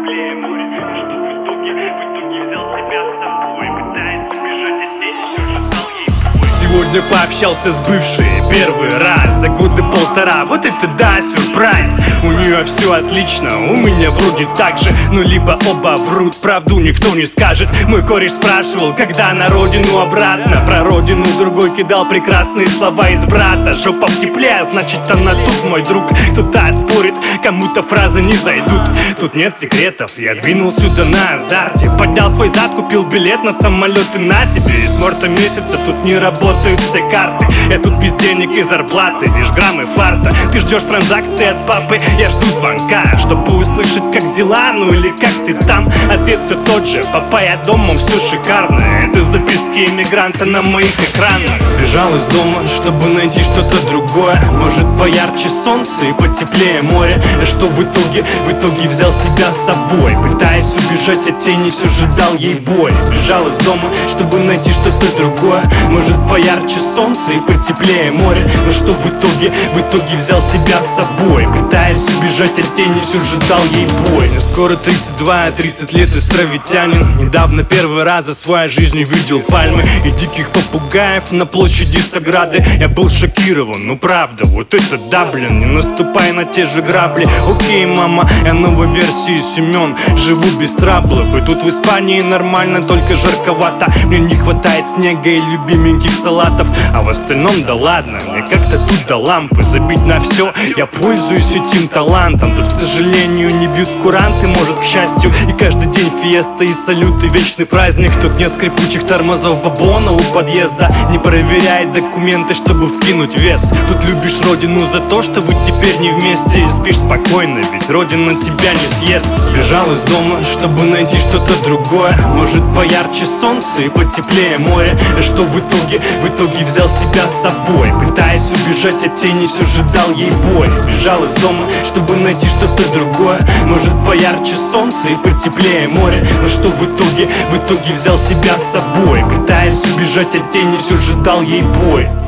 потеплее море. Что в итоге взял себя с собой, пытаясь убежать от тени, все же стал ей бой. Сегодня пообщался с бывшей первый раз за года полтора. Вот это да, сюрприз. У нее все отлично, у меня вроде так же. Ну либо оба врут, правду никто не скажет. Мой кореш спрашивал, когда на родину обратно. Про родину другой кидал прекрасные слова из брата. Жопа в тепле, значит она тут, мой друг. Кто-то спорит, кому-то фразы не зайдут. Тут нет секретов, я двинул сюда на азарте. Поднял свой зад, купил билет на самолет и на тебе. И с марта месяца тут не работают все карты. Я тут без денег и зарплаты, лишь граммы фарта. Ты ждешь транзакции от папы, я жду звонка, чтобы услышать, как дела, ну или как ты там. Ответ все тот же, папа, я дома, все шикарно. Это записки эмигранта на моих экранах. Сбежал из дома, чтобы найти что-то другое. Может поярче солнце и потеплее море. Что в итоге взял себя с собой, пытаясь убежать от тени, все же дал ей бой. Сбежал из дома, чтобы найти что-то другое. Может поярче солнце и потеплее море. Но что в итоге взял себя с собой, пытаясь убежать от тени, все же дал ей бой. Мне скоро 32, 30 лет, островитянин. Недавно первый раз за свою жизнь увидел пальмы и диких попугаев на площади Саграды. Я был шокирован, ну правда, вот это да, блин. Не наступай на те же грабли. Окей, мама, я новой версии Семен. Живу без траблов, и тут в Испании нормально, только жарковато. Мне не хватает снега и любименьких салатов, а в остальном да ладно. Мне как-то тут до лампы забить на все. Я пользуюсь этим талантом. Тут, к сожалению, не бьют куранты, может, к счастью. И каждый день фиеста и салюты, вечный праздник. Тут нет скрипучих тормозов бабона у подъезда. Не проверяй документы, чтобы вкинуть вес. Тут любишь родину за то, что вы теперь не вместе. И спишь спокойно, ведь родина тебя не съест. Сбежал из дома, чтобы найти что-то другое. Может поярче солнце и потеплее море. Что в итоге взял себя с собой, пытаясь убежать от тени, все же дал ей бой. Сбежал из дома, чтобы найти что-то другое. Может поярче солнце и потеплее море. Но что в итоге взял себя с собой, пытаясь убежать от тени, все же дал ей бой.